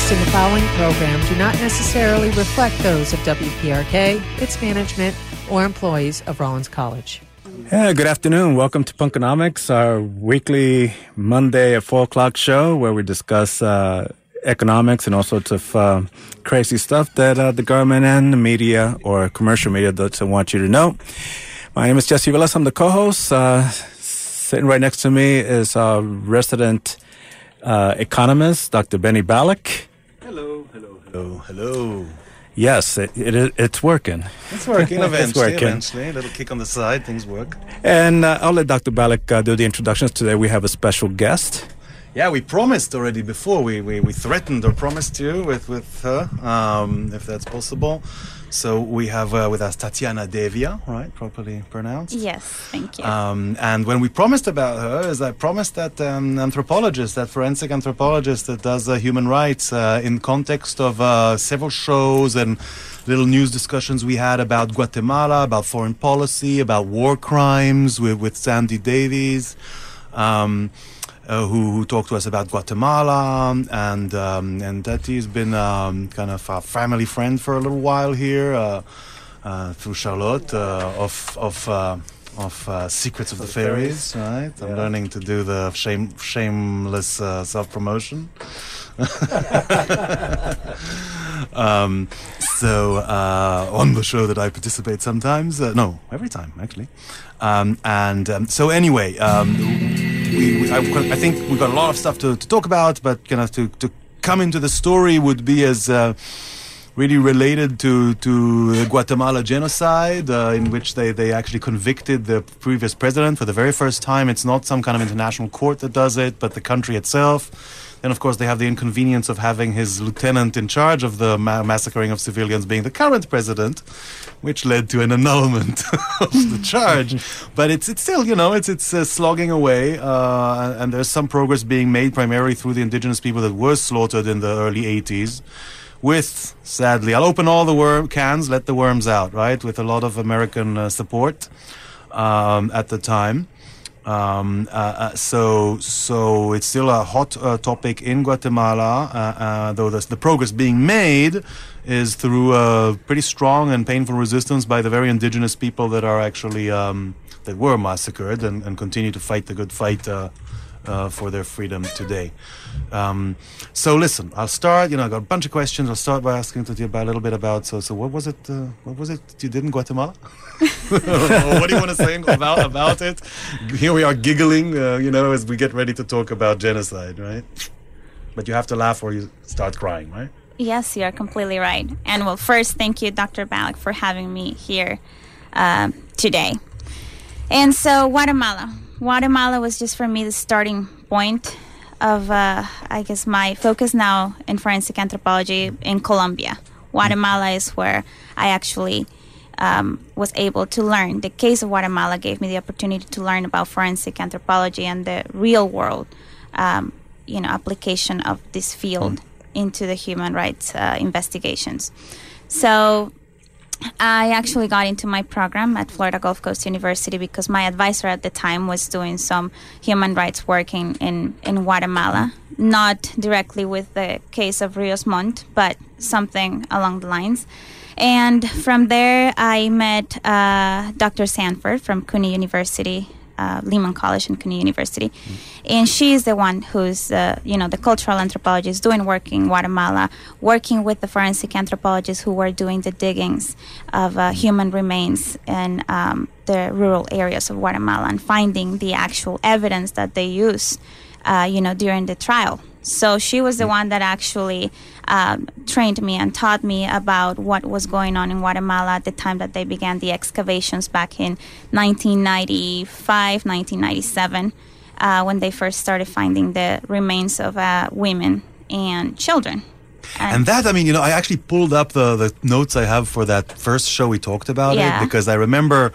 expressed in the following program do not necessarily reflect those of WPRK, its management, or employees of Rollins College. Yeah, good afternoon. Welcome to Punkonomics, our weekly Monday at 4 o'clock show where we discuss economics and all sorts of crazy stuff that the government and the media or commercial media doesn't want you to know. My name is Jesse Villas. I'm the co-host. Sitting right next to me is our resident economist, Dr. Benny Ballack. Hello. Yes, it's working. It's working eventually. It's working. A little kick on the side, things work. And I'll let Dr. Ballack do the introductions. Today we have a special guest. Yeah, we promised already before. We threatened or promised you with her, if that's possible. So we have with us Tatiana Devia, right? Properly pronounced? Yes, thank you. And when we promised about her, I promised that anthropologist, that forensic anthropologist that does human rights in context of several shows and little news discussions we had about Guatemala, about foreign policy, about war crimes with Sandy Davies. Who talked to us about Guatemala, and Tati's been kind of a family friend for a little while here through Charlotte of Secrets of the Fairies, right? Yeah. I'm learning to do the shameless self-promotion. So on the show that I participate sometimes, every time actually, so anyway, I think we've got a lot of stuff to talk about, but kind of to come into the story would be as really related to the Guatemala genocide, in which they actually convicted the previous president for the very first time. It's not some kind of international court that does it, but the country itself. Then, of course, they have the inconvenience of having his lieutenant in charge of the massacring of civilians being the current president, which led to an annulment of the charge. But it's still, it's slogging away, and there's some progress being made primarily through the indigenous people that were slaughtered in the early 80s. With, sadly, I'll open all the cans, let the worms out, right? With a lot of American support at the time. So it's still a hot topic in Guatemala, though the progress being made is through a pretty strong and painful resistance by the very indigenous people that are actually that were massacred and continue to fight the good fight for their freedom today. So listen, I'll start. I got a bunch of questions. I'll start by asking you a little bit about. So what was it? What was it you did in Guatemala? What do you want to say about it? Here we are giggling, as we get ready to talk about genocide, right? But you have to laugh or you start crying, right? Yes, you are completely right. And well, first, thank you, Dr. Ballack, for having me here today. And so Guatemala was just for me the starting point of, I guess, my focus now in forensic anthropology in Colombia. Guatemala is where I actually was able to learn. The case of Guatemala gave me the opportunity to learn about forensic anthropology and the real world, application of this field into the human rights investigations. So I actually got into my program at Florida Gulf Coast University because my advisor at the time was doing some human rights work in Guatemala, not directly with the case of Rios Montt, but something along the lines. And from there, I met Dr. Sanford from CUNY University, Lehman College and CUNY University. And she's the one who's, the cultural anthropologist doing work in Guatemala, working with the forensic anthropologists who were doing the diggings of human remains in the rural areas of Guatemala and finding the actual evidence that they use, during the trial. So she was the one that actually trained me and taught me about what was going on in Guatemala at the time that they began the excavations back in 1995, 1997, when they first started finding the remains of women and children. And that, I actually pulled up the notes I have for that first show we talked about it, because I remember,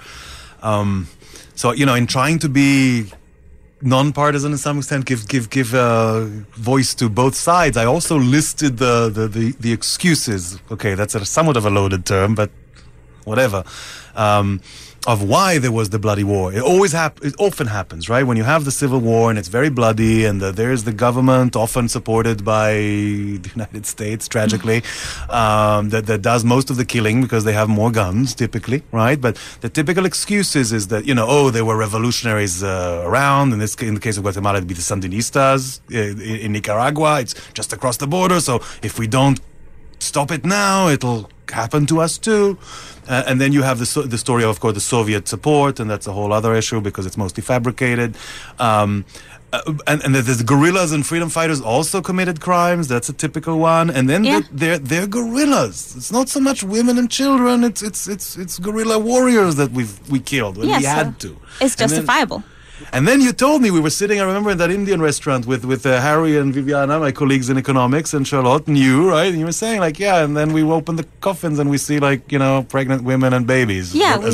in trying to be non-partisan to some extent, give voice to both sides, I also listed the excuses. Okay, that's somewhat of a loaded term, but whatever, of why there was the bloody war. It often happens, right? When you have the civil war and it's very bloody, and there's the government, often supported by the United States, tragically, that does most of the killing because they have more guns, typically, right? But the typical excuses is that, there were revolutionaries around. In the case of Guatemala, it'd be the Sandinistas. In Nicaragua, it's just across the border. So if we don't stop it now, it'll happen to us too. And then you have the story of course, the Soviet support, and that's a whole other issue because it's mostly fabricated. And the guerrillas and freedom fighters also committed crimes. That's a typical one. And then they're guerrillas. It's not so much women and children. It's guerrilla warriors that we killed when we had to. It's justifiable. And then you told me, we were sitting, I remember, in that Indian restaurant with Harry and Viviana, my colleagues in economics, and Charlotte and you, right? And you were saying, and then we open the coffins and we see, pregnant women and babies.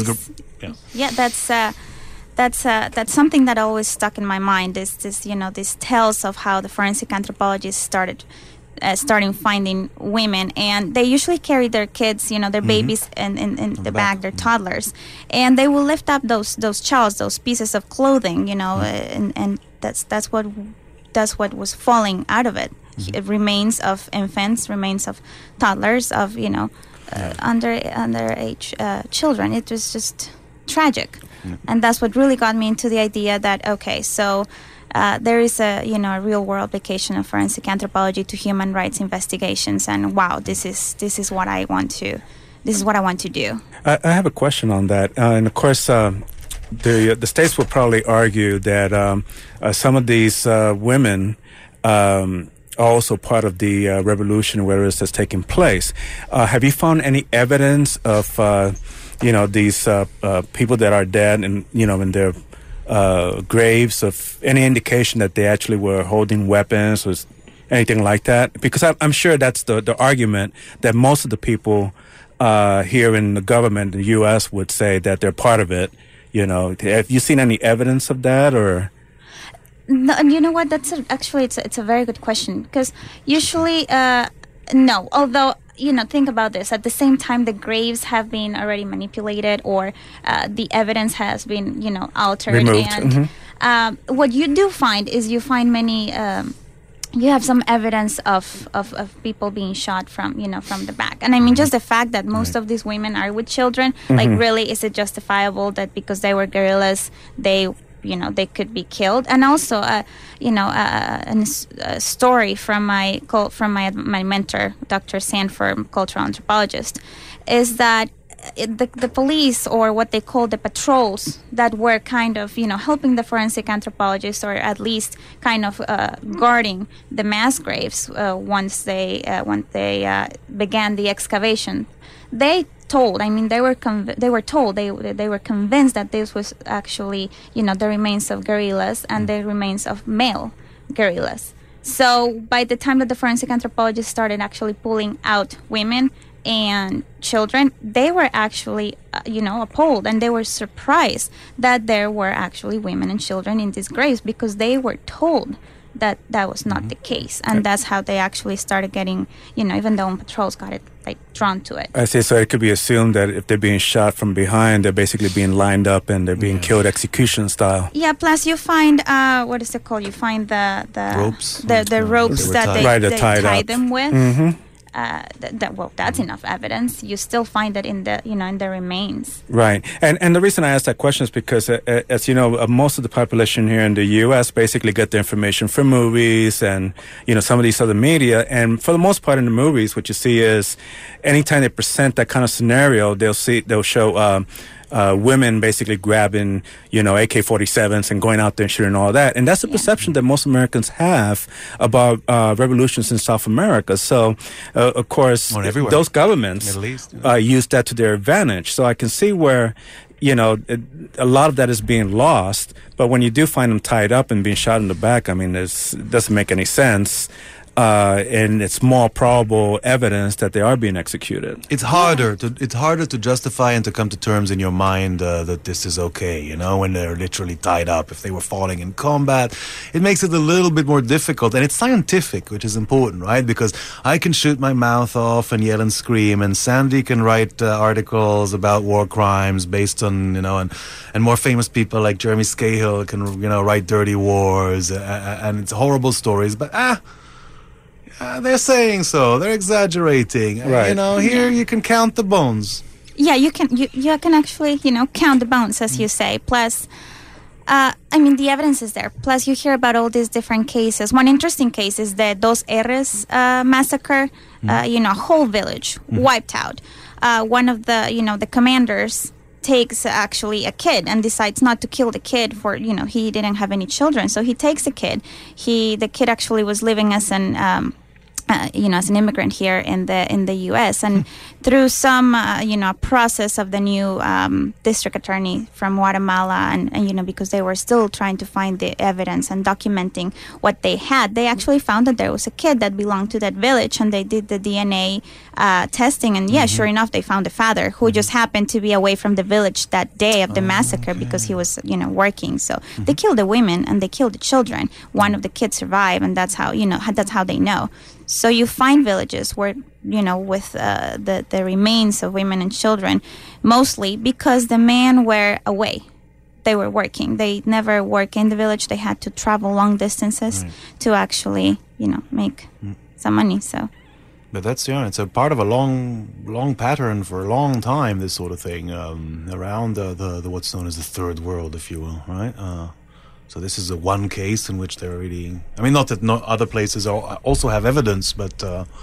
That's something that always stuck in my mind, is these tales of how the forensic anthropologists starting finding women, and they usually carry their kids, their babies in the back, their toddlers, and they will lift up those childs, those pieces of clothing, and that's what was falling out of it. Remains of infants, remains of toddlers, of underage children. It was just tragic, and that's what really got me into the idea that there is a real world application of forensic anthropology to human rights investigations, and wow, this is what I want to do. I have a question on that, and of course, the states will probably argue that some of these women are also part of the revolution where this is taking place. Have you found any evidence of these people that are dead and in their graves, of any indication that they actually were holding weapons or anything like that? Because I'm sure that's the argument that most of the people here in the government, the U.S., would say that they're part of it. Have you seen any evidence of that, or? No, and you know what? It's a very good question, because usually no. Although think about this. At the same time, the graves have been already manipulated, or the evidence has been, altered. Removed. And what you do find is you find many. You have some evidence of people being shot from the back, and I mean just the fact that most of these women are with children. Really, is it justifiable that because they were guerrillas, they could be killed? And also, a story from my mentor, Dr. Sanford, cultural anthropologist, is that the police, or what they call the patrols, that were kind of helping the forensic anthropologists, or at least kind of guarding the mass graves once they began the excavation. They were convinced that this was actually the remains of guerrillas and the remains of male guerrillas. So by the time that the forensic anthropologists started actually pulling out women and children, they were actually appalled, and they were surprised that there were actually women and children in these graves, because they were told that was not the case, and that's how they actually started getting, even their own patrols got it drawn to it. I see. So it could be assumed that if they're being shot from behind, they're basically being lined up and they're being killed execution style. Yeah. Plus, you find what is it called? You find the ropes, the ropes that they tied them with. Mm-hmm. That's enough evidence. You still find it in the remains. Right. And the reason I asked that question is because, as you know, most of the population here in the U.S. basically get their information from movies and, some of these other media. And for the most part in the movies, what you see is anytime they present that kind of scenario, they'll show women basically grabbing, AK-47s and going out there and shooting all that. And that's the perception that most Americans have about revolutions in South America. So, of course, those governments use that to their advantage. So I can see where, a lot of that is being lost. But when you do find them tied up and being shot in the back, I mean, it doesn't make any sense. and it's more probable evidence that they are being executed. It's harder to justify and to come to terms in your mind that this is okay, you know, when they're literally tied up. If they were falling in combat, it makes it a little bit more difficult. And it's scientific, which is important, right? Because I can shoot my mouth off and yell and scream, and Sandy can write articles about war crimes based on, you know, and more famous people like Jeremy Scahill can, you know, write dirty wars and it's horrible stories, but they're saying so. They're exaggerating. Right. You know, here you can count the bones. Yeah, you can actually, you know, count the bones, as you say. Plus, I mean, the evidence is there. Plus, you hear about all these different cases. One interesting case is the Dos R's massacre. You know, a whole village wiped out. One of the, you know, the commanders takes actually a kid and decides not to kill the kid for, you know, he didn't have any children. So he takes a kid. The kid actually was living as an you know, as an immigrant here in the U.S. and through some you know, process of the new district attorney from Guatemala and you know, because they were still trying to find the evidence and documenting what they had, they actually found that there was a kid that belonged to that village, and they did the DNA testing, and sure enough, they found the father who just happened to be away from the village that day of the massacre because he was, you know, working. So they killed the women and they killed the children. One of the kids survived, and that's how, you know, that's how they know. So you find villages where, you know, with the remains of women and children, mostly because the men were away. They were working. They never work in the village. They had to travel long distances to actually, you know, make some money. So, but that's, yeah, it's a part of a long pattern for a long time, this sort of thing, around the what's known as the third world, if you will, right? So this is a one case in which they're really, I mean, not that no other places also have evidence, but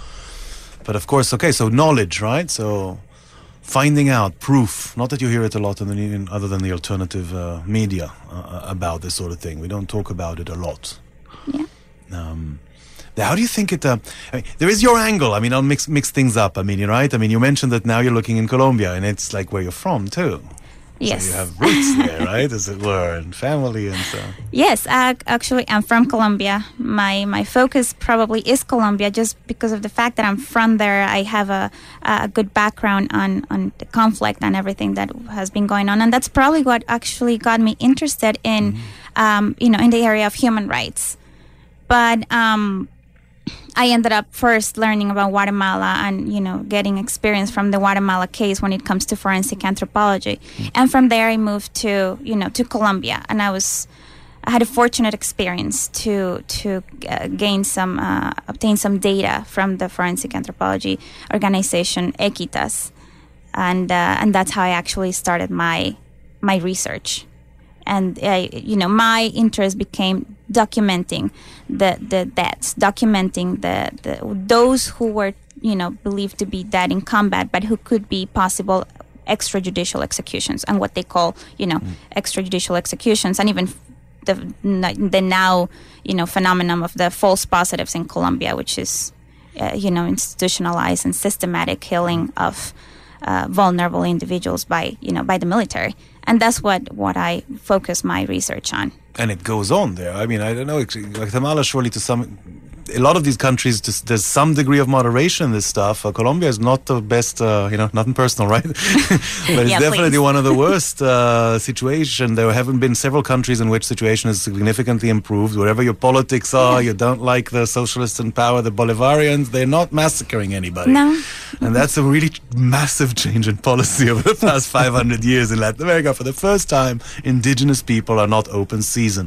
of course, okay, so knowledge, right? So finding out, proof, not that you hear it a lot in other than the alternative media about this sort of thing. We don't talk about it a lot. Yeah. How do you think it, I mean, there is your angle. I mean, I'll mix things up. I mean, you're right. I mean, you mentioned that now you're looking in Colombia, and it's like where you're from, too. Yes. So you have roots there, right, as it were, and family and so. Yes, actually, I'm from Colombia. My focus probably is Colombia, just because of the fact that I'm from there. I have a good background on the conflict and everything that has been going on, and that's probably what actually got me interested in, you know, in the area of human rights. But I ended up first learning about Guatemala and, you know, getting experience from the Guatemala case when it comes to forensic anthropology. And from there I moved to, you know, to Colombia, and I had a fortunate experience to obtain some data from the forensic anthropology organization Equitas, and that's how I actually started my research. And you know, my interest became documenting the deaths, documenting the those who were, you know, believed to be dead in combat, but who could be possible extrajudicial executions, and what they call, you know, extrajudicial executions, and even the now, you know, phenomenon of the false positives in Colombia, which is you know, institutionalized and systematic killing of vulnerable individuals by the military. And that's what I focus my research on. And it goes on there. I mean, I don't know, Guatemala surely a lot of these countries, there's some degree of moderation in this stuff. Colombia is not the best, you know, nothing personal, right? But it's definitely one of the worst situations. There haven't been several countries in which situation has significantly improved. Wherever your politics are, you don't like the socialists in power, the Bolivarians, they're not massacring anybody. No. And that's a really massive change in policy over the past 500 years in Latin America. For the first time, indigenous people are not open season.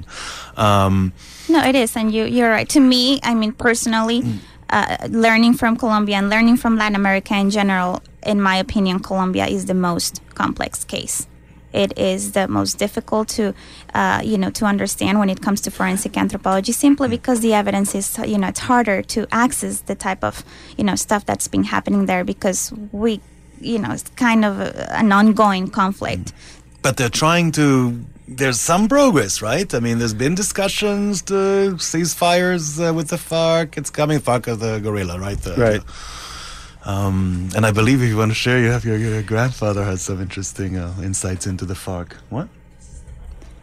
No, it is, and you're right. To me, I mean, personally, learning from Colombia and learning from Latin America in general, in my opinion, Colombia is the most complex case. It is the most difficult to understand when it comes to forensic anthropology, simply because the evidence is, you know, it's harder to access the type of, you know, stuff that's been happening there, because we, you know, it's kind of an ongoing conflict. But they're trying to. There's some progress, right? I mean, there's been discussions to cease fires with the FARC. It's coming. FARC is the guerrilla, right? Right. And I believe if you want to share, you have your grandfather had some interesting insights into the FARC.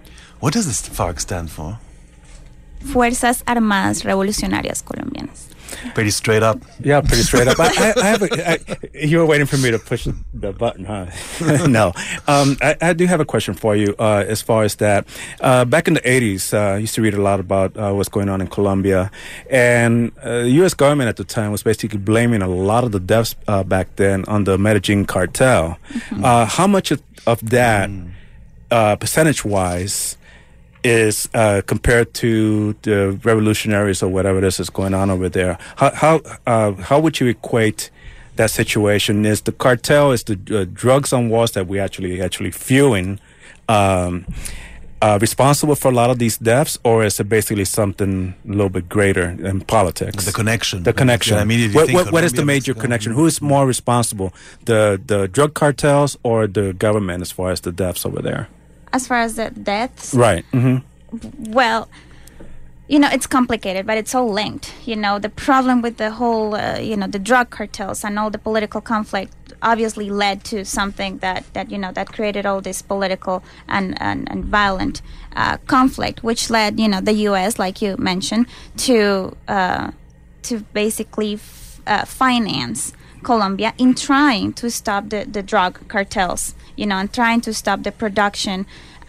What does this FARC stand for? Fuerzas Armadas Revolucionarias Colombianas. Pretty straight up. Yeah, pretty straight up. You were waiting for me to push the button, huh? No. I do have a question for you as far as that. Back in the 80s, I used to read a lot about what's going on in Colombia. And the U.S. government at the time was basically blaming a lot of the deaths back then on the Medellin cartel. Mm-hmm. How much of that, percentage-wise, is compared to the revolutionaries or whatever this is going on over there? How would you equate that situation? Is the cartel, is the drugs on walls that we actually fueling responsible for a lot of these deaths, or is it basically something a little bit greater in politics? The connection. Yeah, what is the major connection? Who is more responsible, the drug cartels or the government as far as the deaths over there? As far as the deaths? Right. Mm-hmm. Well, it's complicated, but it's all linked. The problem with the whole, the drug cartels and all the political conflict obviously led to something that created all this political and violent conflict, which led, the U.S., like you mentioned, to basically finance Colombia in trying to stop the drug cartels, and trying to stop the production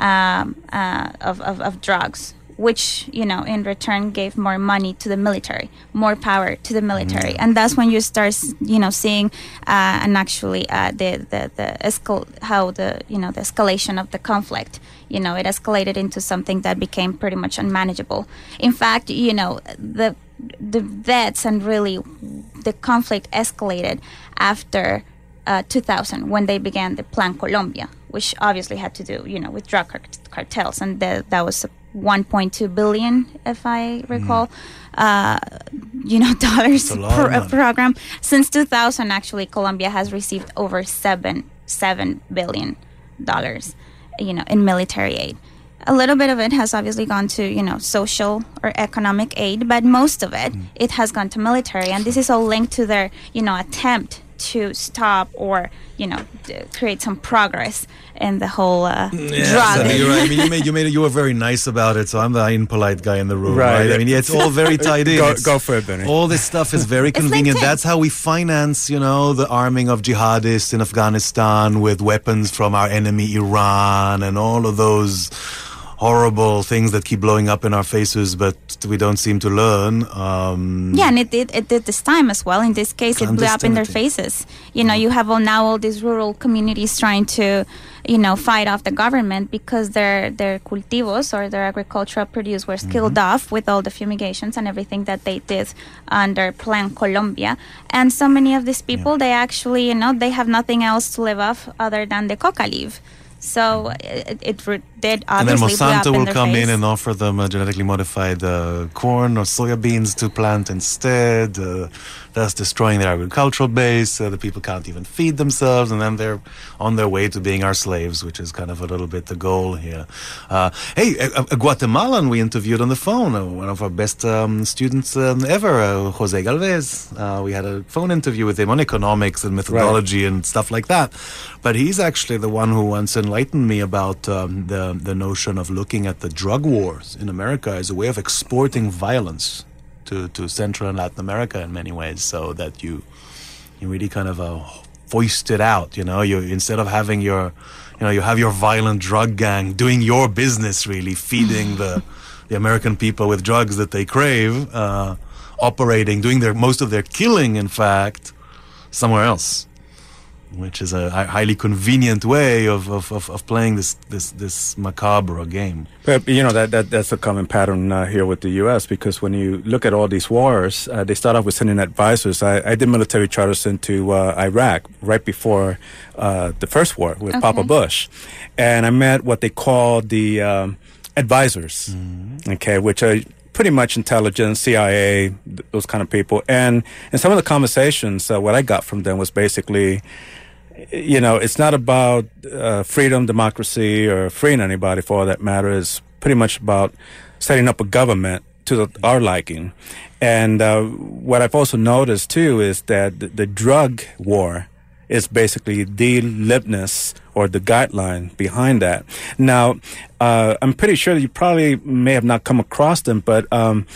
of drugs, which, in return gave more money to the military, more power to the military. Mm. And that's when you start, seeing and actually how the escalation of the conflict, it escalated into something that became pretty much unmanageable. In fact, the deaths and really the conflict escalated after 2000, when they began the Plan Colombia, which obviously had to do, with drug cartels, and that was 1.2 billion, if I recall, dollars per program. Since 2000, actually, Colombia has received over $7 billion, in military aid. A little bit of it has obviously gone to, social or economic aid, but most of it has gone to military, and this is all linked to their, attempt to stop or create some progress in the whole drug. You're right. I mean, you were very nice about it, so I'm the impolite guy in the room, right? I mean, it's all very tied in. Go for it, Benny. All this stuff is very convenient. That's how we finance, the arming of jihadists in Afghanistan with weapons from our enemy Iran, and all of those horrible things that keep blowing up in our faces, but we don't seem to learn. And it did this time as well. In this case, it blew up in their faces. You have all these rural communities trying to, fight off the government because their cultivos or their agricultural produce were killed off with all the fumigations and everything that they did under Plan Colombia. And so many of these people, they actually, they have nothing else to live off other than the coca leaf. So it did obviously. And then Monsanto will come in and offer them genetically modified corn or soybeans to plant instead, thus destroying their agricultural base. The people can't even feed themselves, and then they're on their way to being our slaves, which is kind of a little bit the goal here. A Guatemalan we interviewed on the phone, one of our best students ever, Jose Galvez. We had a phone interview with him on economics and methodology and stuff like that. But he's actually the one who once enlightened me about the notion of looking at the drug wars in America as a way of exporting violence to Central and Latin America in many ways, so that you really kind of foist it out. You instead of having you have your violent drug gang doing your business, really feeding the American people with drugs that they crave, operating, doing most of their killing, in fact, somewhere else, which is a highly convenient way of playing this macabre game. But that's a common pattern here with the U.S., because when you look at all these wars, they start off with sending advisors. I did military charters into Iraq right before the first war with Papa Bush, and I met what they call the advisors, which are pretty much intelligence, CIA, those kind of people. And in some of the conversations, what I got from them was basically, it's not about freedom, democracy, or freeing anybody for all that matter. It's pretty much about setting up a government to our liking. And what I've also noticed, too, is that the drug war is basically the litmus or the guideline behind that. Now, I'm pretty sure that you probably may have not come across them, but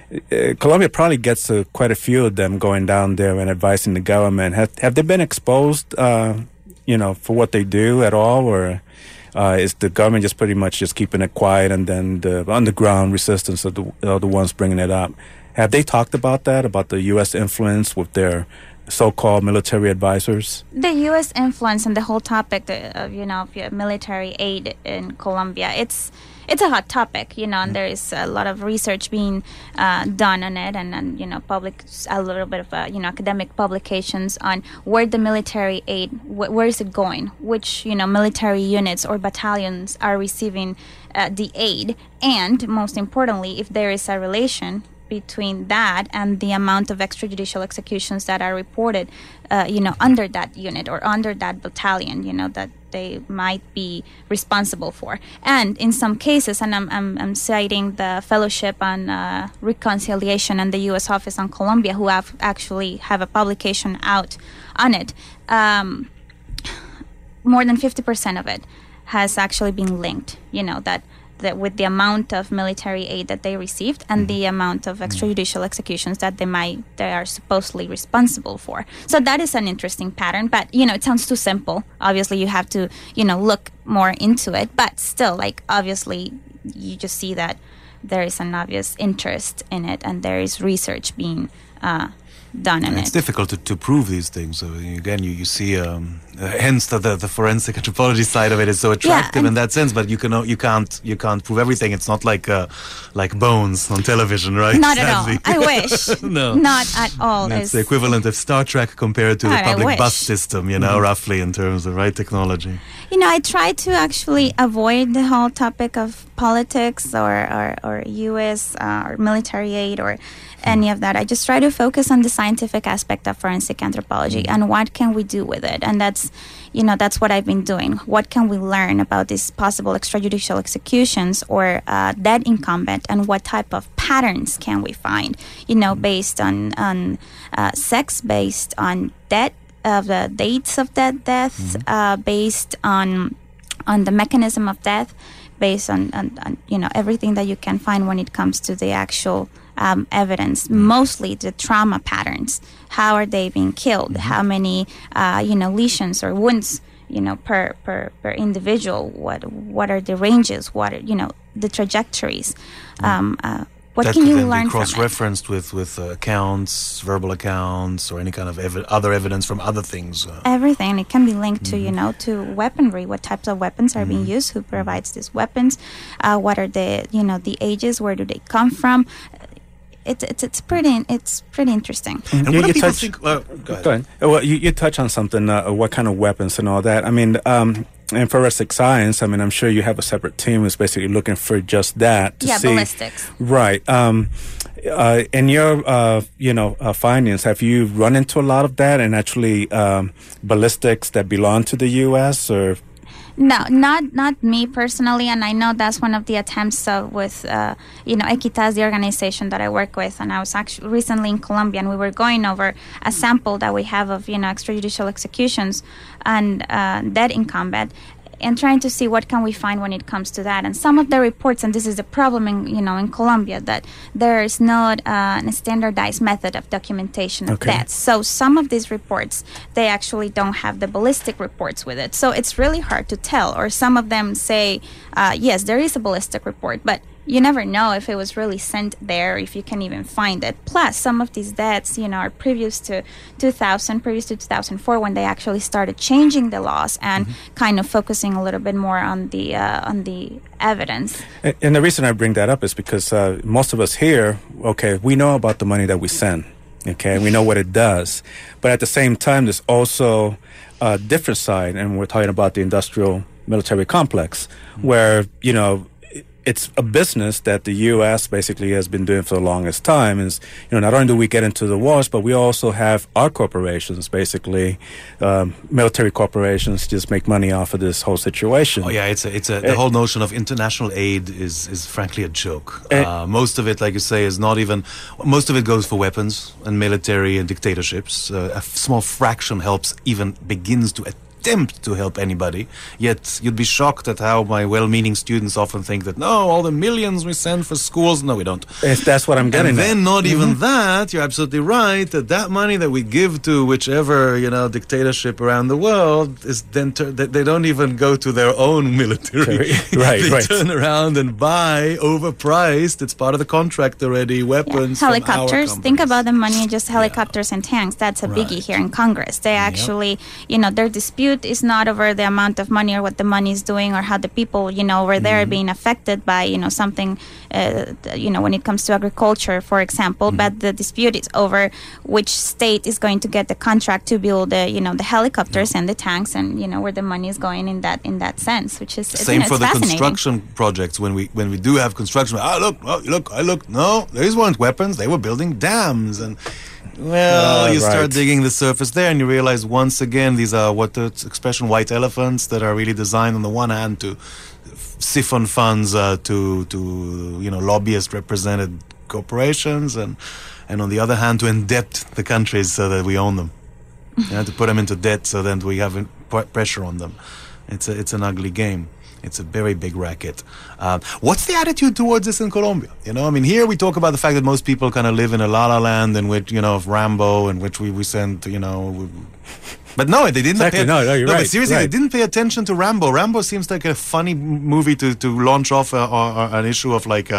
Colombia probably gets quite a few of them going down there and advising the government. Have they been exposed, for what they do at all, or is the government just pretty much just keeping it quiet, and then the underground resistance are the ones bringing it up? Have they talked about that, about the U.S. influence with their so-called military advisors? The U.S. influence and the whole topic of military aid in Colombia, it's a hot topic, and there is a lot of research being done on it, and a little bit of academic publications on where the military aid, where is it going, which military units or battalions are receiving the aid, and most importantly, if there is a relation between that and the amount of extrajudicial executions that are reported, under that unit or under that battalion, that they might be responsible for. And in some cases, and I'm citing the Fellowship on Reconciliation and the U.S. Office on Colombia, who have a publication out on it, more than 50% of it has actually been linked, that with the amount of military aid that they received and the amount of extrajudicial executions that they are supposedly responsible for. So that is an interesting pattern, but it sounds too simple. Obviously you have to look more into it, but still, obviously you just see that there is an obvious interest in it, and there is research being done in it. It's difficult to prove these things. So again, you see, hence the forensic anthropology side of it is so attractive in that sense. But you can't prove everything. It's not like Bones on television, right? Not at all. I wish. No, not at all. It's the equivalent of Star Trek compared to the public bus system. Roughly in terms of technology. I try to actually avoid the whole topic of politics or U.S. Or military aid or any of that. I just try to focus on the scientific aspect of forensic anthropology and what can we do with it. And that's what I've been doing. What can we learn about these possible extrajudicial executions or dead in combat, and what type of patterns can we find, based on sex, based on death, of the dates of that death, based on the mechanism of death, based on everything that you can find when it comes to the actual evidence, mostly the trauma patterns. How are they being killed? How many lesions or wounds per individual? What are the ranges? What are the trajectories? What that can you then learn be from it? cross-referenced with accounts, verbal accounts, or any kind of other evidence from other things. Everything. It can be linked to to weaponry. What types of weapons are being used? Who provides these weapons? What are the ages? Where do they come from? It's pretty interesting. And what do people think? Go ahead. Well, you touch on something. What kind of weapons and all that? I mean, in forensic science, I'm sure you have a separate team who's basically looking for just that. To see, ballistics. Right. In your findings, have you run into a lot of that, and actually ballistics that belong to the U.S. or? No, not me personally, and I know that's one of the attempts with Equitas, the organization that I work with, and I was actually recently in Colombia, and we were going over a sample that we have of extrajudicial executions and dead in combat, and trying to see what can we find when it comes to that. And some of the reports, and this is the problem in Colombia, that there is not a standardized method of documentation of deaths. So some of these reports, they actually don't have the ballistic reports with it. So it's really hard to tell. Or some of them say, yes, there is a ballistic report, but you never know if it was really sent there, if you can even find it. Plus, some of these deaths, are previous to 2004, when they actually started changing the laws and kind of focusing a little bit more on the evidence. And the reason I bring that up is because most of us here, we know about the money that we send. We know what it does. But at the same time, there's also a different side, and we're talking about the industrial military complex, where, it's a business that the U.S. basically has been doing for the longest time. Is not only do we get into the wars, but we also have our corporations, basically military corporations, just make money off of this whole situation. Oh yeah, the whole notion of international aid is frankly a joke. Most of it, like you say, is not even. Most of it goes for weapons and military and dictatorships. A small fraction begins to attempt to help anybody. Yet you'd be shocked at how my well-meaning students often think that, no, all the millions we send for schools. No, we don't. That's what I'm getting And then at. not even that, you're absolutely right, that money that we give to whichever, dictatorship around the world is then they don't even go to their own military. Right, they right. turn around and buy overpriced, it's part of the contract already, weapons from our helicopters. Think companies. about the money, just helicopters and tanks. That's a biggie Right. here in Congress. They actually, their dispute is not over the amount of money or what the money is doing or how the people, over there are being affected by, something, when it comes to agriculture, for example. But the dispute is over which state is going to get the contract to build the helicopters and the tanks, and where the money is going in that sense, which is Same for it's the fascinating. construction projects. When we do have construction, I look. No, these weren't weapons. They were building dams, and you start right. digging the surface there, and you realize once again these are what the expression white elephants that are really designed on the one hand to siphon funds to lobbyist represented corporations, and on the other hand to indebt the countries so that we own them. To put them into debt so that we have pressure on them. It's an ugly game. It's a very big racket. What's the attitude towards this in Colombia? Here we talk about the fact that most people kind of live in a la-la land in which, of Rambo, in which we send, But no, they didn't. Exactly. No, you're right. But seriously, Right. they didn't pay attention to Rambo. Rambo seems like a funny movie to launch off an issue of like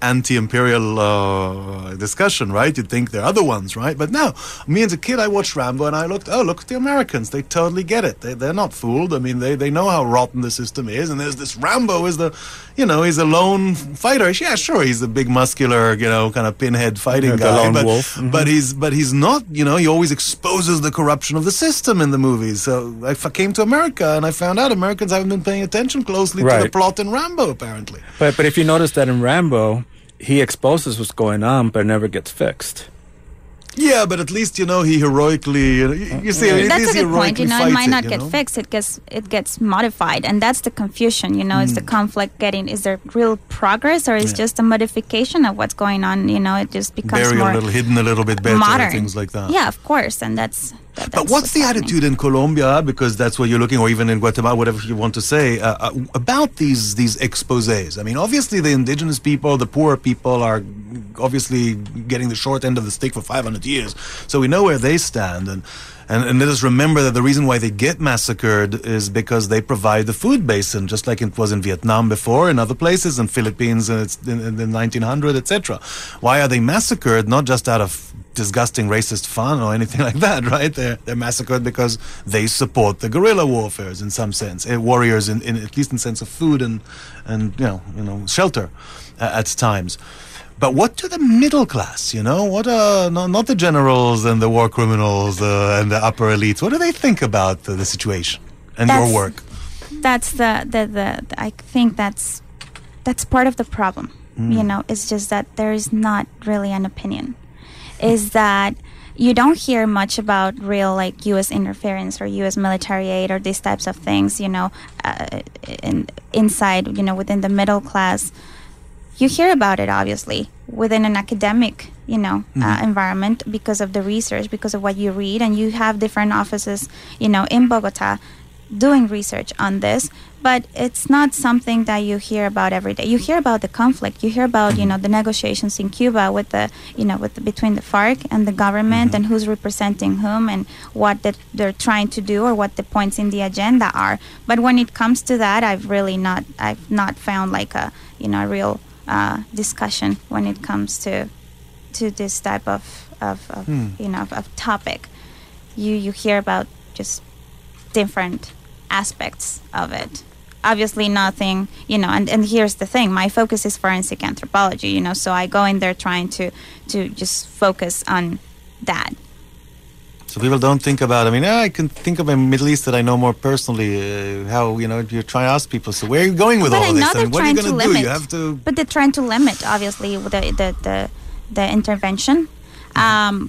anti-imperial discussion, right? You'd think there are other ones, right? But no, me as a kid, I watched Rambo and I looked. Oh, look at the Americans. They totally get it. They're not fooled. They know how rotten the system is. And there's this Rambo is he's a lone fighter. Yeah, sure, he's a big muscular, kind of pinhead fighting The guy. lone but, wolf. Mm-hmm. but he's not. He always exposes the corruption of the system in the movies. So I came to America and I found out Americans haven't been paying attention closely to the Right. plot in Rambo, apparently. But if you notice that in Rambo, he exposes what's going on, but it never gets fixed. Yeah, but at least, he heroically, you see, at That's least a he good point. heroically It fights might not it, get fixed. It gets modified, and that's the confusion. Is the conflict is there real progress, or is just a modification of what's going on? It just becomes Buried more a little, hidden a little bit better, modern, things like that. Yeah, of course, and that's But what's the happening. attitude in Colombia, because that's what you're looking, or even in Guatemala, whatever you want to say, about these exposés? Obviously the indigenous people, the poor people are obviously getting the short end of the stick for 500 years. So we know where they stand. And let us remember that the reason why they get massacred is because they provide the food basin, just like it was in Vietnam before, in other places, in Philippines in the 1900s, etc. Why are they massacred? Not just out of disgusting racist fun or anything like that, right? They're massacred because they support the guerrilla warfares in some sense, warriors in at least in sense of food and shelter at times. But what to the middle class, What not the generals and the war criminals and the upper elites? What do they think about the situation and your work? That's I think that's part of the problem. It's just that there is not really an opinion. Is that you don't hear much about real U.S. interference or U.S. military aid or these types of things. Inside within the middle class. You hear about it, obviously, within an academic, environment because of the research, because of what you read. And you have different offices, in Bogota doing research on this. But it's not something that you hear about every day. You hear about the conflict. You hear about, the negotiations in Cuba with between the FARC and the government and who's representing whom and what they're trying to do or what the points in the agenda are. But when it comes to that, I've not found a real discussion when it comes to this type of topic. You hear about just different aspects of it. Obviously nothing, and here's the thing, my focus is forensic anthropology, so I go in there trying to just focus on that. So people don't think about, I can think of a Middle East that I know more personally, how, you're trying to ask people, so where are you going with all of this? What are you going to do? You have to... But they're trying to limit, obviously, the intervention.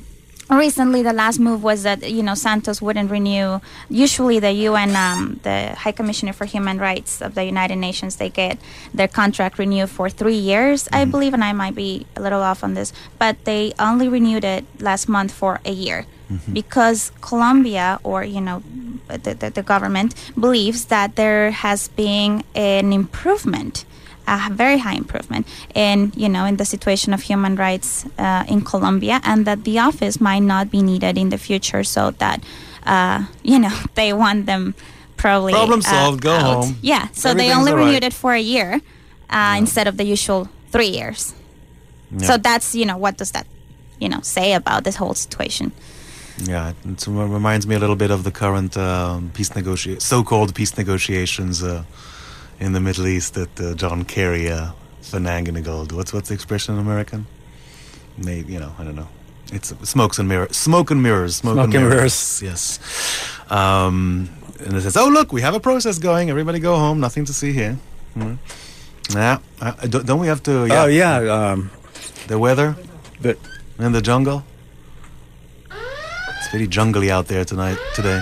recently, the last move was that Santos wouldn't renew. Usually, the UN, the High Commissioner for Human Rights of the United Nations, they get their contract renewed for 3 years, I believe, and I might be a little off on this, but they only renewed it last month for a year because Colombia, or the government, believes that there has been an improvement. A very high improvement in the situation of human rights in Colombia, and that the office might not be needed in the future, so that they want them probably problem solved, go out. home. Yeah, so they only renewed it for a year instead of the usual 3 years. Yeah. So that's what does that say about this whole situation? Yeah, it reminds me a little bit of the current so-called peace negotiations in the Middle East that John Kerry finagled. What's the expression in American? Maybe, I don't know. It's smoke and mirrors. Yes. And it says, "Oh, look, we have a process going. Everybody go home. Nothing to see here." Yeah. Don't we have to? Yeah. Oh yeah. The weather in the jungle. It's very jungly out there today.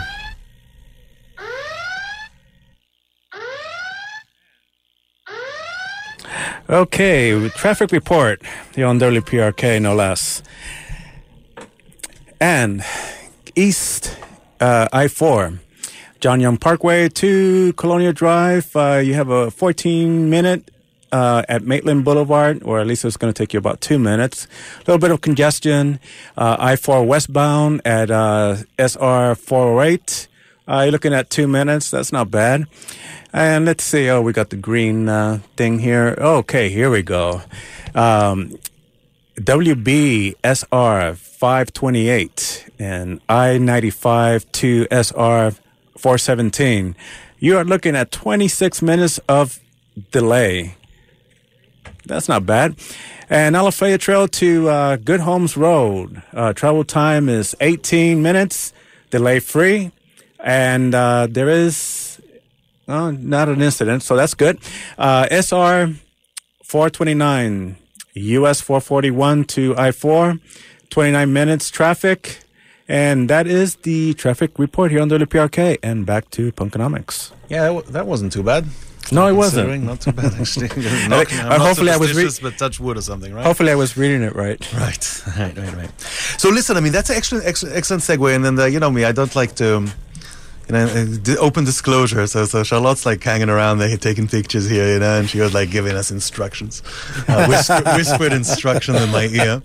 Okay, traffic report here on WPRK, no less. And East I-4, John Young Parkway to Colonial Drive. You have a 14-minute at Maitland Boulevard, or at least it's going to take you about 2 minutes. A little bit of congestion. I-4 westbound at SR 408. You're looking at 2 minutes. That's not bad. And let's see. Oh, we got the green thing here. Okay, here we go. WBSR 528 and I-95 to SR 417. You are looking at 26 minutes of delay. That's not bad. And Alafaya Trail to Good Homes Road. Travel time is 18 minutes, delay free. And there is not an incident, so that's good. SR 429, US 441 to I-4, 29 minutes traffic. And that is the traffic report here on WPRK. And back to Punkonomics. Yeah, that wasn't too bad. No, it wasn't. Not too bad, actually. Hopefully I was but touch wood or something, right? Hopefully I was reading it right. Right. So listen, I mean, that's an excellent segue. And then, you know me, I don't like to... open disclosure. So Charlotte's like hanging around there, taking pictures here, and she was like giving us instructions, whispered instructions in my ear.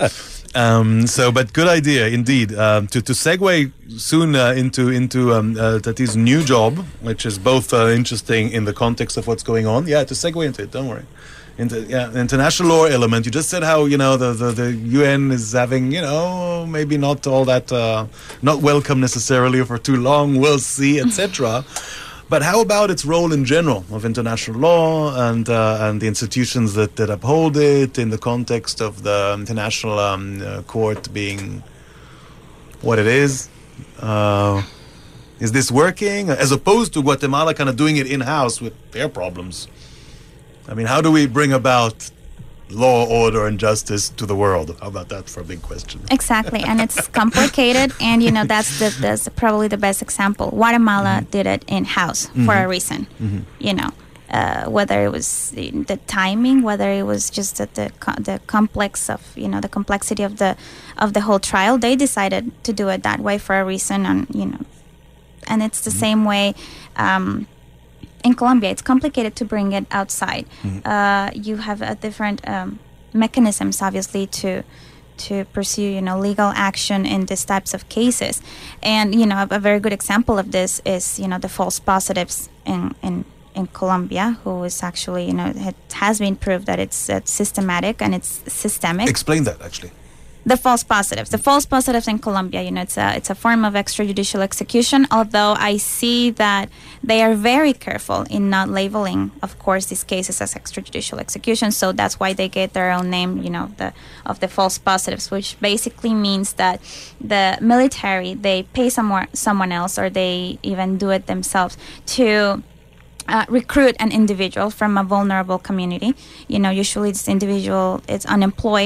But good idea indeed. To segue soon into Tati's new job, which is both interesting in the context of what's going on. Yeah, to segue into it. Don't worry. International law element. You just said how the UN is having maybe not all that not welcome necessarily for too long. We'll see, etc. But how about its role in general of international law and the institutions that uphold it in the context of the international court being what it is? Is this working as opposed to Guatemala kind of doing it in-house with their problems? I mean, how do we bring about law, order, and justice to the world? How about that for a big question? Exactly, and it's complicated, and that's probably the best example. Guatemala did it in-house for a reason. Whether it was the timing, whether it was just the complex of the complexity of the whole trial, they decided to do it that way for a reason, and it's the same way. In Colombia, it's complicated to bring it outside. You have a different mechanisms, obviously, to pursue, legal action in these types of cases. And, a very good example of this is, the false positives in Colombia, who is actually, it has been proved that it's systematic and it's systemic. Explain that, actually. The false positives in Colombia, it's a form of extrajudicial execution, although I see that they are very careful in not labeling, of course, these cases as extrajudicial execution. So that's why they get their own name, of the false positives, which basically means that the military, they pay someone else, or they even do it themselves to recruit an individual from a vulnerable community. Usually this individual is unemployed,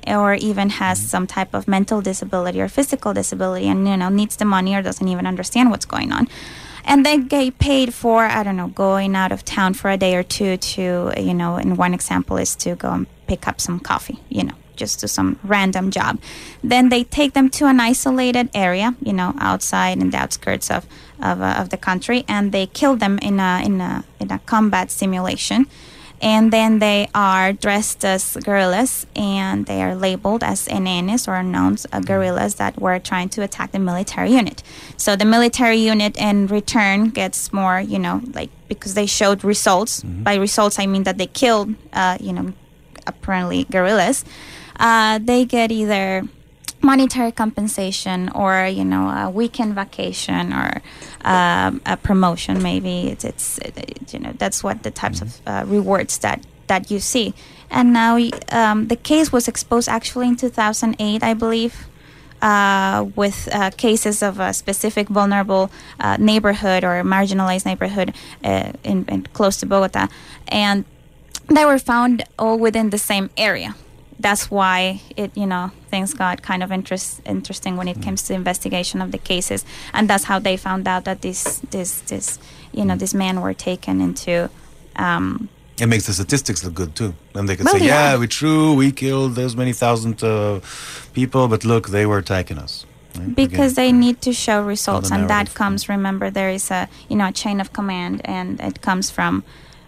or even has some type of mental disability or physical disability, and needs the money or doesn't even understand what's going on. And they get paid for, I don't know, going out of town for a day or two to, and one example is to go and pick up some coffee, just do some random job. Then they take them to an isolated area, outside in the outskirts of the country, and they kill them in a combat simulation. And then they are dressed as guerrillas, and they are labeled as NNs, or unknown guerrillas that were trying to attack the military unit. So the military unit in return gets more, because they showed results. By results, I mean that they killed, apparently guerrillas. They get either monetary compensation or a weekend vacation or a promotion. Maybe it's that's what the types of rewards that you see. And now the case was exposed actually in 2008, I believe, with cases of a specific vulnerable neighborhood or marginalized neighborhood in close to Bogota, and they were found all within the same area. That's why things got kind of interesting when it comes to investigation of the cases, and that's how they found out that these men were taken into. It makes the statistics look good too, and they could say, we killed those many thousand people, but look, they were attacking us. Right? Because they need to show results, and that comes. Remember, there is a chain of command, and it comes from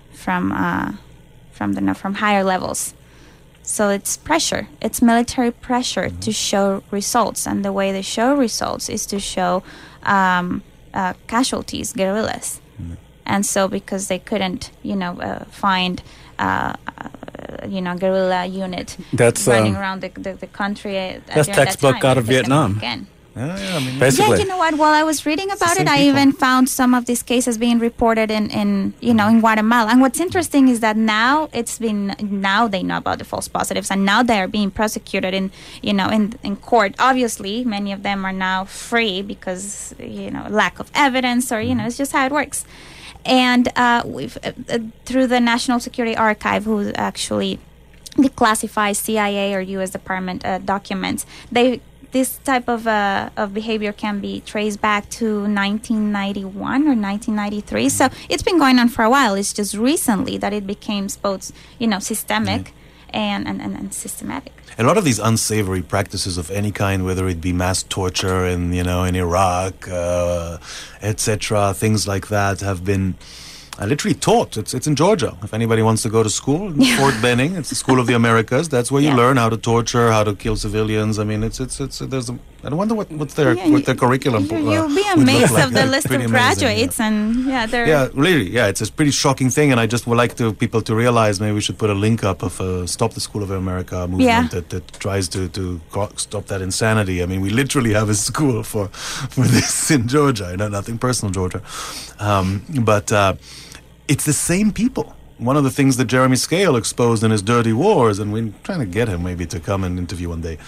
higher levels. So it's pressure. It's military pressure to show results, and the way they show results is to show casualties, guerrillas. And so, because they couldn't, find a guerrilla unit running around the country. That's textbook out of Vietnam. I mean, basically. Yeah, you know what? While I was reading about it, I even found some of these cases being reported in Guatemala. And what's interesting is that now they know about the false positives, and now they are being prosecuted in court. Obviously, many of them are now free because lack of evidence, or it's just how it works. And we've through the National Security Archive, who actually declassifies CIA or U.S. Department documents, this type of behavior can be traced back to 1991 or 1993. So it's been going on for a while. It's just recently that it became both, systemic and systematic. A lot of these unsavory practices of any kind, whether it be mass torture in Iraq, etc., things like that, have been literally taught. It's in Georgia. If anybody wants to go to school, in Fort Benning, it's the School of the Americas. That's where you learn how to torture, how to kill civilians. I mean, I wonder what their curriculum. You'll be amazed of the list of graduates, it's a pretty shocking thing, and I just would like people to realize maybe we should put a link up of Stop the School of America movement that tries to stop that insanity. I mean, we literally have a school for this in Georgia. Nothing personal, Georgia, but. It's the same people. One of the things that Jeremy Scale exposed in his Dirty Wars, and we're trying to get him maybe to come and interview one day,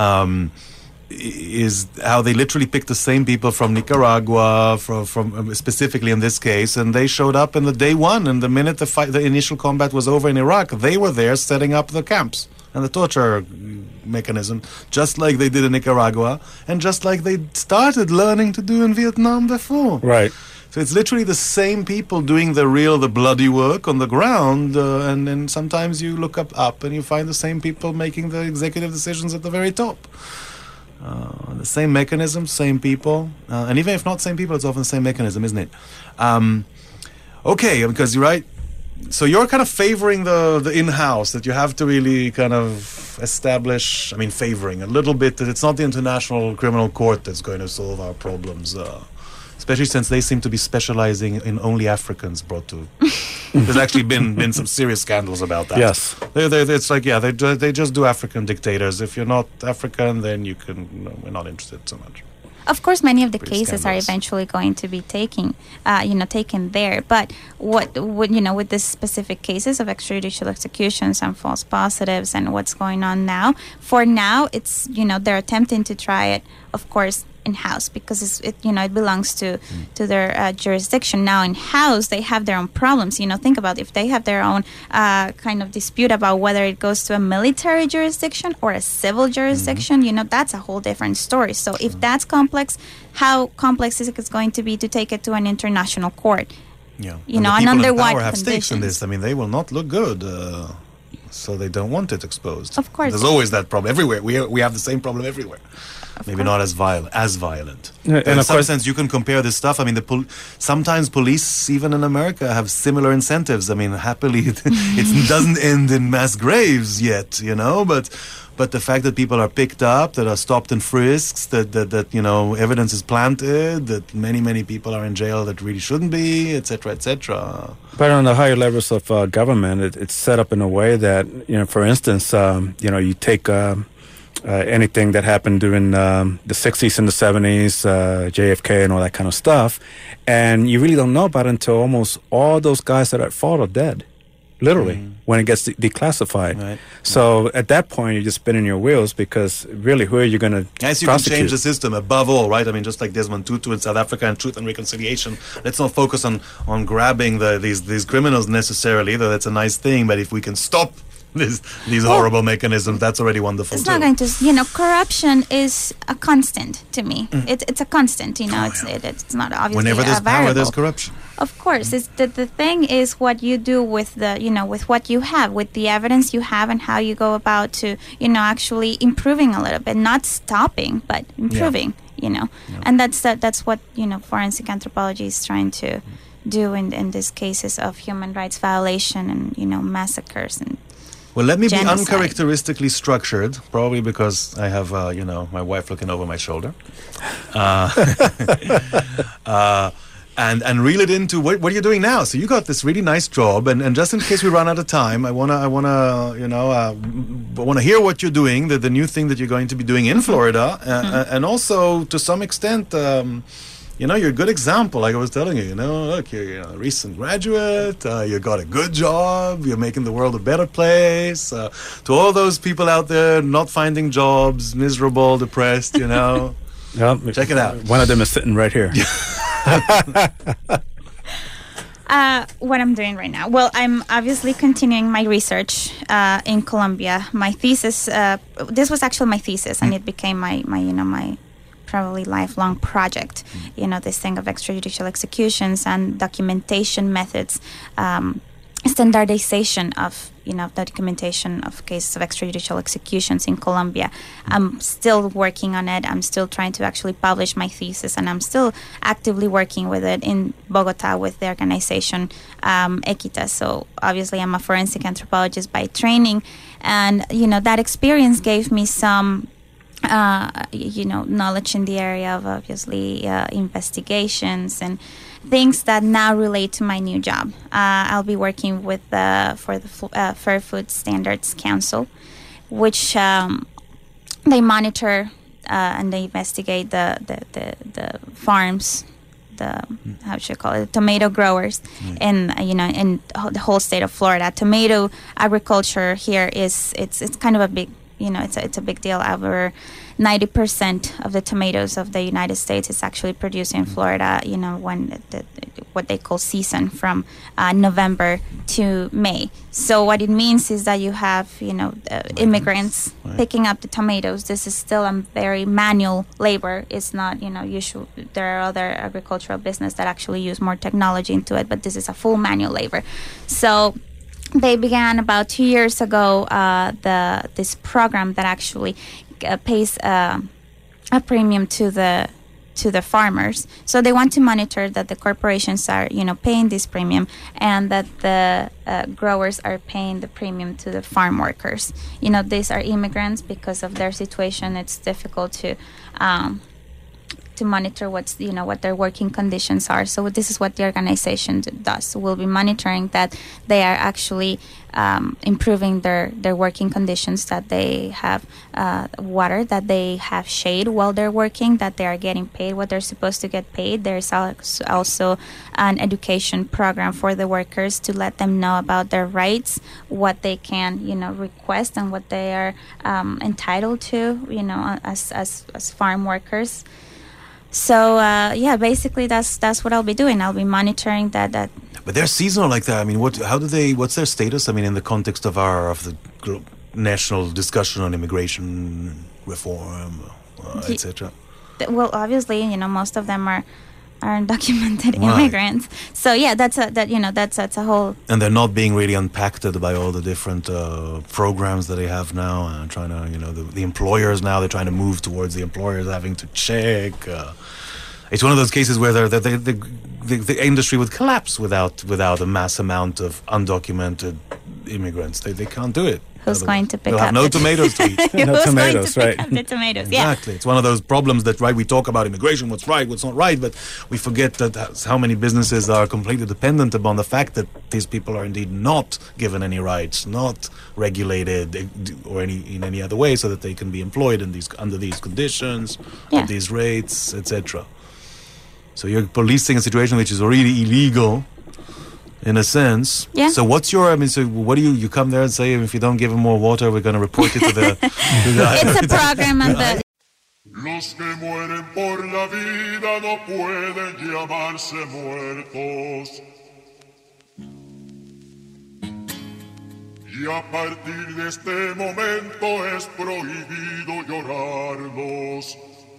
is how they literally picked the same people from Nicaragua, from specifically in this case, and they showed up in the day one, and the minute the initial combat was over in Iraq, they were there setting up the camps and the torture mechanism, just like they did in Nicaragua, and just like they started learning to do in Vietnam before. Right. So it's literally the same people doing the bloody work on the ground, and then sometimes you look up and you find the same people making the executive decisions at the very top. The same mechanism, same people, and even if not same people, it's often the same mechanism, isn't it? Okay, because you're right. So you're kind of favoring the in-house, that you have to really kind of establish, favoring a little bit, that it's not the International Criminal Court that's going to solve our problems. Especially since they seem to be specializing in only Africans brought to. There's actually been some serious scandals about that. Yes, it's like they just do African dictators. If you're not African, then we're not interested so much. Of course, many of the cases are eventually going to be taken there. But what with the specific cases of extrajudicial executions and false positives and what's going on now, for now, it's they're attempting to try it, of course, in-house because it belongs to their jurisdiction. Now in-house, they have their own problems. Think about if they have their own kind of dispute about whether it goes to a military jurisdiction or a civil jurisdiction, that's a whole different story. So if that's complex, how complex is it going to be to take it to an international court? Yeah. And the people under in what power have conditions? stakes in this. I mean, they will not look good. So they don't want it exposed. Of course. There's always that problem everywhere. We have the same problem everywhere. Maybe not as violent. Yeah, But and in of some course- sense, you can compare this stuff. I mean, sometimes police, even in America, have similar incentives. I mean, happily, it doesn't end in mass graves yet, But the fact that people are picked up, that are stopped and frisked, that evidence is planted, that many people are in jail that really shouldn't be, etc., etc. But on the higher levels of government, it's set up in a way that, for instance, you take anything that happened during the 60s and the 70s, JFK and all that kind of stuff, and you really don't know about it until almost all those guys that are at fault are dead. Literally, when it gets declassified. Right. So at that point, you're just spinning your wheels because really, who are you going to Yes, you can change the system above all, right? I mean, just like Desmond Tutu in South Africa and Truth and Reconciliation, let's not focus on grabbing these criminals necessarily, though that's a nice thing. But if we can stop these horrible mechanisms, that's already wonderful. It's too. not going to, corruption is a constant to me. It's a constant, it's not obviously Whenever there's a variable. power, there's corruption. Of course, it's the thing is what you do with with what you have, with the evidence you have, and how you go about to, actually improving a little bit, not stopping, but improving, and that's what, forensic anthropology is trying to do in these cases of human rights violation and, massacres and Well, let me be genocide. uncharacteristically structured, probably because I have, my wife looking over my shoulder. And reel it into what are you doing now? So you got this really nice job, and just in case we run out of time, I wanna hear what you're doing, the new thing that you're going to be doing in Florida, and also to some extent. You're a good example, like I was telling you. Look, you're a recent graduate. You got a good job. You're making the world a better place. To all those people out there not finding jobs, miserable, depressed, check it out. One of them is sitting right here. What I'm doing right now. Well, I'm obviously continuing my research in Colombia. My thesis. This was actually my thesis, and it became my probably lifelong project. This thing of extrajudicial executions and documentation methods, standardization of documentation of cases of extrajudicial executions in Colombia. I'm still working on it. I'm still trying to actually publish my thesis, and I'm still actively working with it in Bogota with the organization Equitas. So obviously I'm a forensic anthropologist by training, and that experience gave me some knowledge in the area of obviously investigations and things that now relate to my new job. I'll be working with for the Fair Food Standards Council, which they monitor and they investigate the farms, how should I call it, tomato growers, in the whole state of Florida. Tomato agriculture here it's kind of a big. It's a big deal. Over 90% of the tomatoes of the United States is actually produced in Florida. When what they call season from November to May. So what it means is that you have immigrants picking up the tomatoes. This is still a very manual labor. It's not usual. There are other agricultural business that actually use more technology into it, but this is a full manual labor. So they began about 2 years ago this program that actually pays a premium to the farmers. So they want to monitor that the corporations are paying this premium, and that the growers are paying the premium to the farm workers. These are immigrants. Because of their situation, it's difficult to monitor what their working conditions are. So this is what the organization does. We'll be monitoring that they are actually improving their working conditions, that they have water, that they have shade while they're working, that they are getting paid what they're supposed to get paid. There's also an education program for the workers to let them know about their rights, what they can request, and what they are entitled to as farm workers. So basically that's what I'll be doing. I'll be monitoring that. But they're seasonal like that. I mean, what's their status? I mean, in the context of the national discussion on immigration reform, etc. Well, obviously, most of them are undocumented immigrants. So that's a whole. And they're not being really unpacked by all the different programs that they have now, and trying to, the employers now, they're trying to move towards the employers having to check. It's one of those cases where the industry would collapse without a mass amount of undocumented immigrants. They can't do it. Who's going to pick They'll up? have no tomatoes to eat. No tomatoes, right? The tomatoes, Exactly. It's one of those problems that, we talk about immigration, what's right, what's not right, but we forget that how many businesses are completely dependent upon the fact that these people are indeed not given any rights, not regulated or in any other way, so that they can be employed under these conditions, at these rates, etc. So you're policing a situation which is already illegal, in a sense. Yeah. So what's so what do you come there and say, if you don't give them more water, we're going to report it to the... It's a program on the... Los que mueren por la vida no pueden llamarse muertos. Y a partir de este momento es prohibido llorarlos.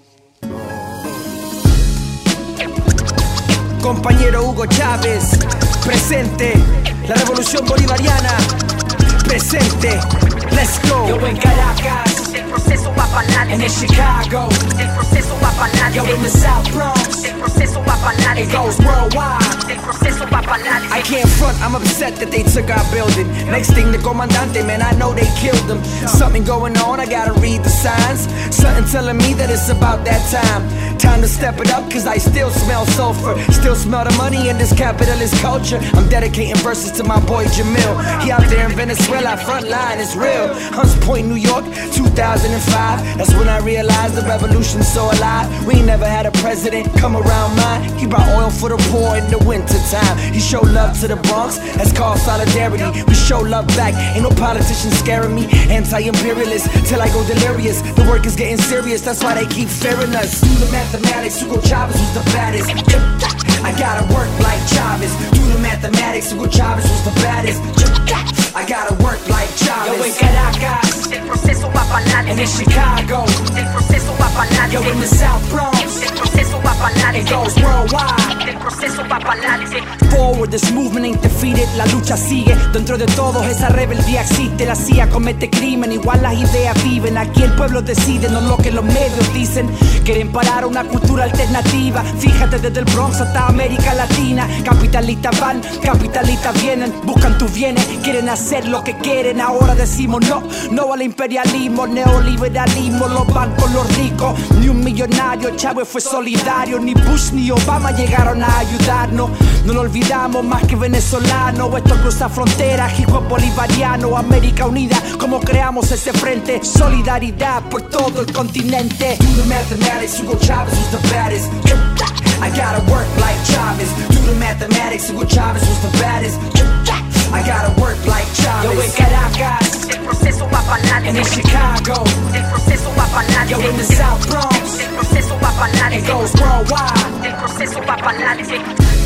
Compañero Hugo Chávez, presente, la revolución bolivariana, presente, let's go. Yo en Caracas, el proceso va para adelante. And in Chicago, el proceso va para adelante. Yo in the South Bronx, el proceso va para adelante. It goes worldwide, el proceso va para adelante. I can't front, I'm upset that they took our building. Next thing, the comandante, man, I know they killed him. Something going on, I gotta read the signs. Something telling me that it's about that time. Time to step it up, cause I still smell sulfur. Still smell the money in this capitalist culture. I'm dedicating verses to my boy Jamil. He out there in Venezuela, front line is real. Hunts Point, New York, 2005. That's when I realized the revolution's so alive. We ain't never had a president come around mine. He brought oil for the poor in the winter time. He showed love to the Bronx, that's called solidarity. We show love back, ain't no politician scaring me. Anti-imperialist, till I go delirious. The work is getting serious, that's why they keep fearing us. Do the mathematics, Hugo Chavez was the baddest. I gotta work like Chavez. Do the mathematics, Hugo Chavez was the baddest. I gotta work like Chavez. Yo en Caracas, el proceso va para adelante. And in Chicago, el proceso va para adelante. Yo in the South Bronx, el proceso va para adelante. It goes worldwide, el proceso va para adelante. Forward, this movement ain't defeated. La lucha sigue, dentro de todos esa rebeldía existe. La CIA comete crimen, igual las ideas viven. Aquí el pueblo decide, no lo que los medios dicen. Quieren parar una cultura alternativa. Fíjate desde el Bronx hasta América Latina. Capitalistas van, capitalistas vienen. Buscan tus bienes, quieren hacer lo que quieren. Ahora decimos no, no al imperialismo. Neoliberalismo, los bancos, los ricos. Ni un millonario, Chávez fue solidario. Ni Bush ni Obama llegaron a ayudarnos. No lo olvidamos más que venezolano. Esto cruza fronteras, hip hop bolivariano. América unida, como creamos ese frente. Solidaridad por todo el continente. Do the mathematics, Hugo Chavez was the baddest. I gotta work like Chavez. Do the mathematics, Hugo Chavez was the baddest. I gotta work like Chavez. Yo en Caracas, el proceso va para adelante. And in Chicago, el proceso va para adelante. Yo in the South Bronx, el proceso va para adelante. It goes worldwide, el proceso va para adelante.